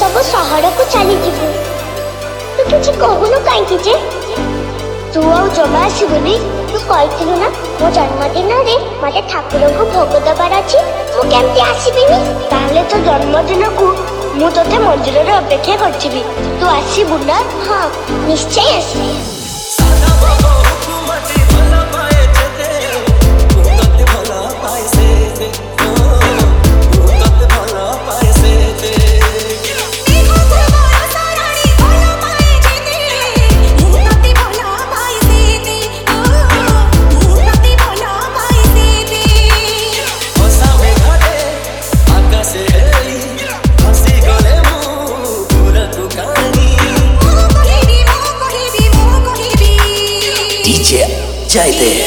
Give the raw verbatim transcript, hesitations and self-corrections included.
सब सहर को चली जीवु तू किसी कहूनु कहीं जे तू आउ जमा आसबुनी तू कहथिलु ना मो जन्मदिन रे मते ठाकुर को भोग दबार अछि मु केमती आसीबिनी ताले तो जन्मदिन को मु तोते मंदिर रे अपेक्षा करछिबी तू आसीबु ना हां निश्चय आसी जय दे